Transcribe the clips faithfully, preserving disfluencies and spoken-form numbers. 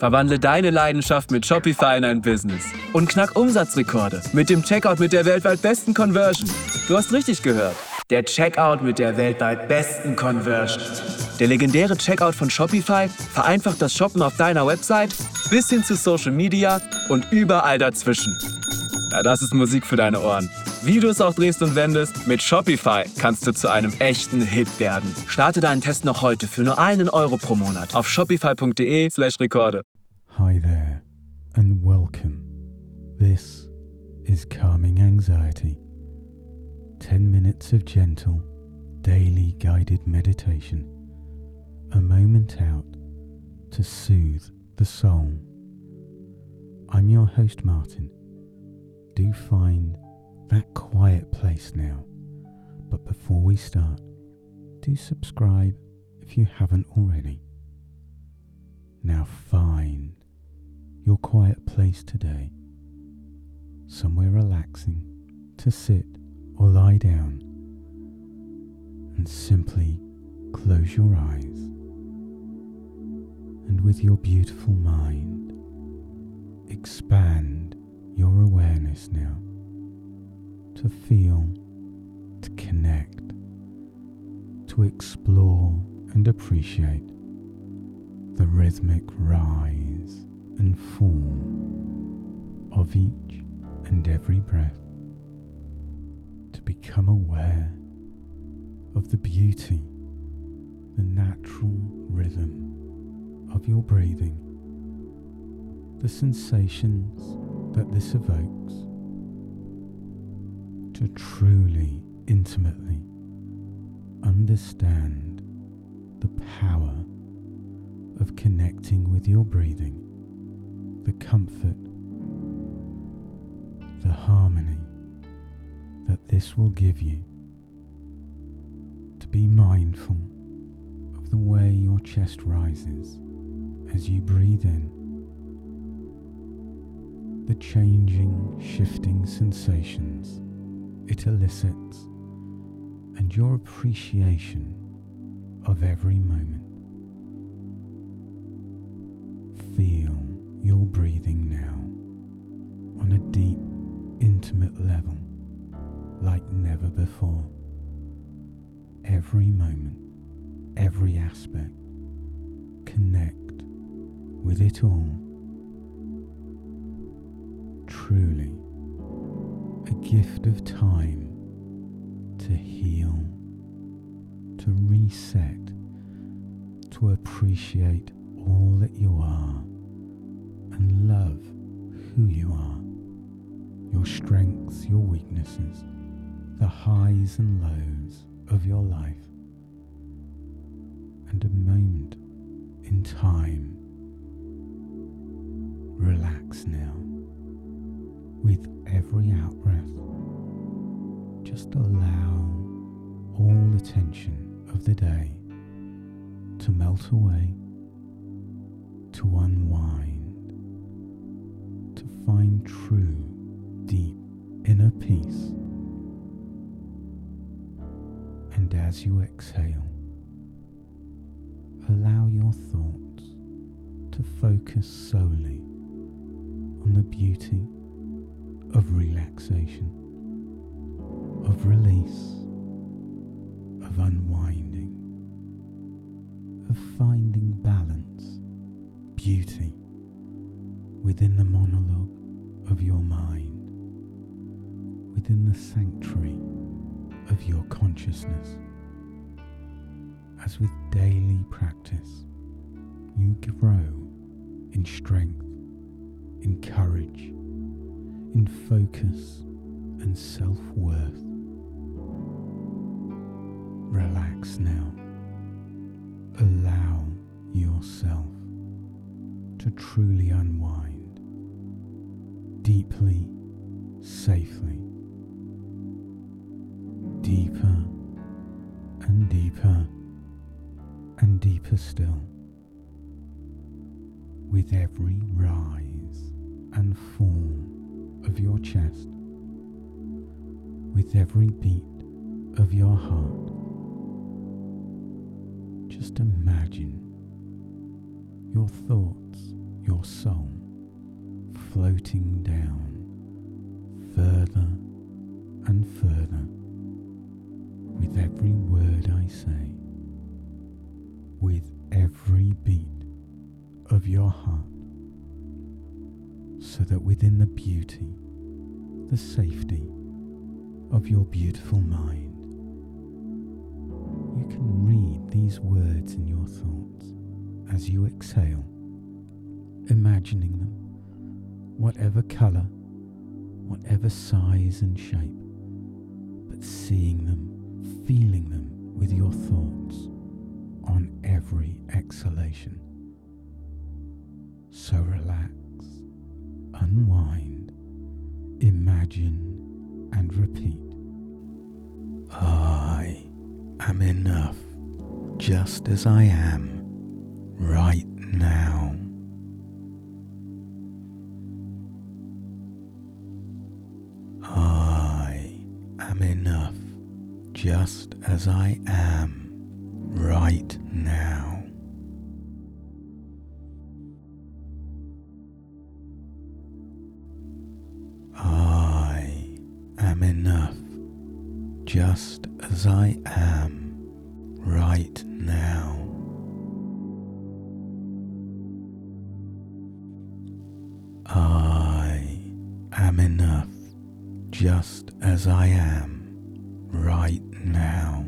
Verwandle deine Leidenschaft mit Shopify in ein Business. Und knack Umsatzrekorde mit dem Checkout mit der weltweit besten Conversion. Du hast richtig gehört. Der Checkout mit der weltweit besten Conversion. Der legendäre Checkout von Shopify vereinfacht das Shoppen auf deiner Website bis hin zu Social Media und überall dazwischen. Ja, das ist Musik für deine Ohren. Wie du es auch drehst und wendest, mit Shopify kannst du zu einem echten Hit werden. Starte deinen Test noch heute für nur einen Euro pro Monat auf shopify.de slash Rekorde. Hi there and welcome. This is Calming Anxiety. ten minutes of gentle, daily guided meditation. A moment out to soothe the soul. I'm your host, Martin. Do find that quiet place now. But before we start, do subscribe if you haven't already. Now find your quiet place today, somewhere relaxing to sit or lie down, and simply close your eyes. And with your beautiful mind, expand your awareness now to feel, to connect, to explore and appreciate the rhythmic rise and fall of each and every breath, to become aware of the beauty, the natural rhythm of your breathing, the sensations that this evokes, to truly, intimately understand the power of connecting with your breathing, the comfort, the harmony that this will give you, to be mindful of the way your chest rises as you breathe in, the changing, shifting sensations it elicits, and your appreciation of every moment. Feel your breathing now on a deep, intimate level like never before. Every moment, every aspect, connect with it all. Truly, a gift of time to heal, to reset, to appreciate all that you are and love who you are, your strengths, your weaknesses, the highs and lows of your life, and a moment in time. Relax now. With every out-breath, just allow all the tension of the day to melt away, to unwind, to find true, deep inner peace. And as you exhale, allow your thoughts to focus solely on the beauty of relaxation, of release, of unwinding, of finding balance, beauty within the monologue of your mind, within the sanctuary of your consciousness. As with daily practice, you grow in strength, in courage, in focus and self-worth. Relax now. Allow yourself to truly unwind deeply, safely, deeper and deeper and deeper still, with every rise and fall of your chest, with every beat of your heart. Just imagine your thoughts, your floating down further and further with every word I say, with every beat of your heart, so that within the beauty, the safety of your beautiful mind, you can read these words in your thoughts as you exhale, imagining them, whatever colour, whatever size and shape, but seeing them, feeling them with your thoughts on every exhalation. So relax, unwind, imagine and repeat. I am enough just as I am right now. I am enough just as I am right now. I am enough just as I am right now. I am enough just as I am right now.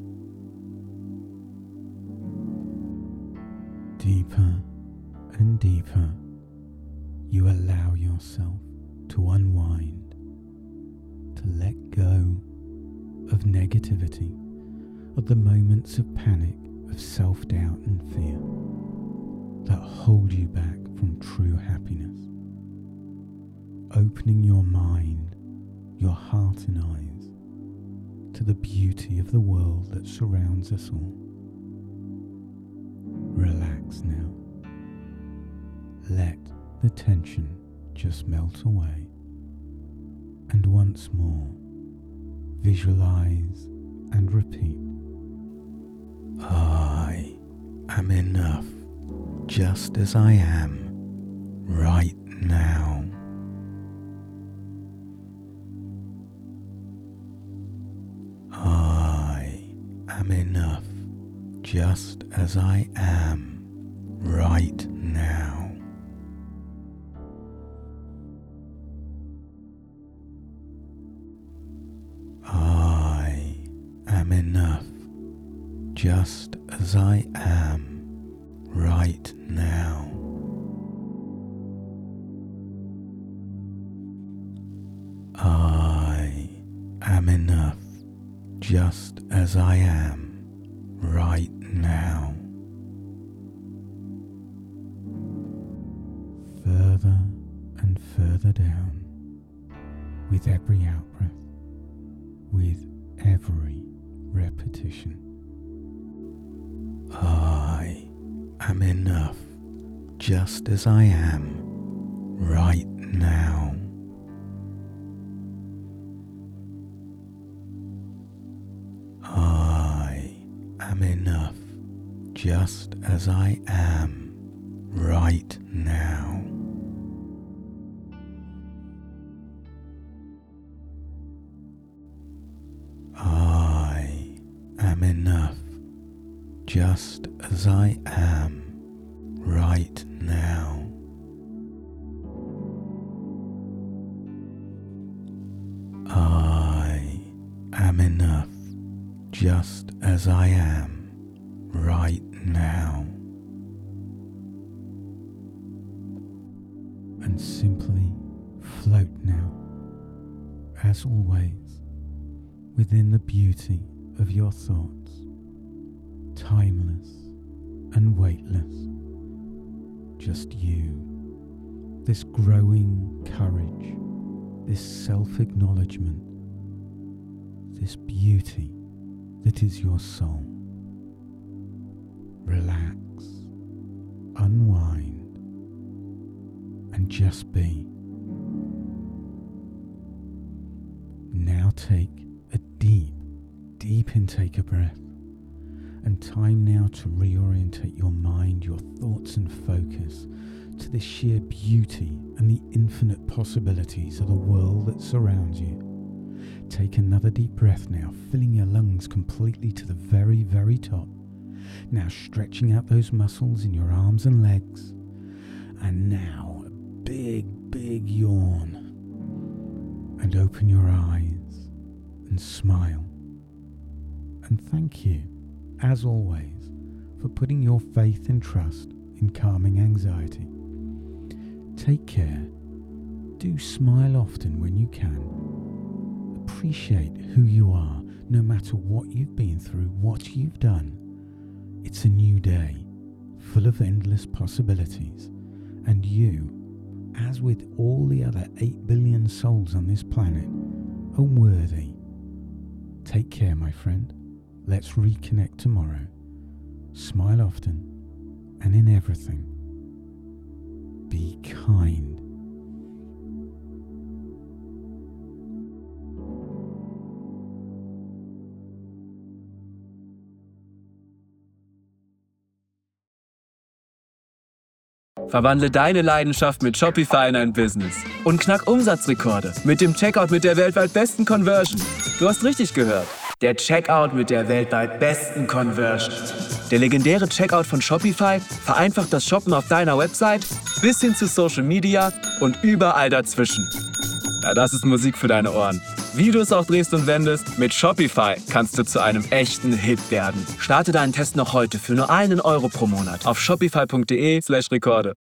Deeper and deeper, you allow yourself to unwind, to let go of negativity, of the moments of panic, of self-doubt and fear that hold you back from true happiness. Opening your mind, your heart and eyes to the beauty of the world that surrounds us all. Relax now. Let the tension just melt away. And once more, visualize and repeat. I am enough just as I am right now. I am enough just as I am right now. I am enough just as I am right now. I am enough just as I am right now. Further and further down with every out-breath, with every repetition. I am enough just as I am right now. I am enough just as I am right now. I am enough just as I am right now. I am enough just as I am right now. And simply float now, as always, within the beauty of your thoughts, timeless and weightless, just you, this growing courage, this self-acknowledgement, this beauty that is your soul. Relax, unwind, and just be. Now take a deep, deep intake of breath, and time now to reorientate your mind, your thoughts and focus to the sheer beauty and the infinite possibilities of the world that surrounds you. Take another deep breath now, filling your lungs completely to the very, very top. Now stretching out those muscles in your arms and legs. And now a big, big yawn. And open your eyes and smile. And thank you, as always, for putting your faith and trust in calming anxiety. Take care. Do smile often when you can. Appreciate who you are, no matter what you've been through, what you've done. It's a new day, full of endless possibilities, and you, as with all the other eight billion souls on this planet, are worthy. Take care, my friend. Let's reconnect tomorrow. Smile often, and in everything, be kind. Verwandle deine Leidenschaft mit Shopify in ein Business und knack Umsatzrekorde mit dem Checkout mit der weltweit besten Conversion. Du hast richtig gehört. Der Checkout mit der weltweit besten Conversion. Der legendäre Checkout von Shopify vereinfacht das Shoppen auf deiner Website bis hin zu Social Media und überall dazwischen. Na, das ist Musik für deine Ohren. Wie du es auch drehst und wendest, mit Shopify kannst du zu einem echten Hit werden. Starte deinen Test noch heute für nur einen Euro pro Monat auf shopify punkt de slash Rekorde.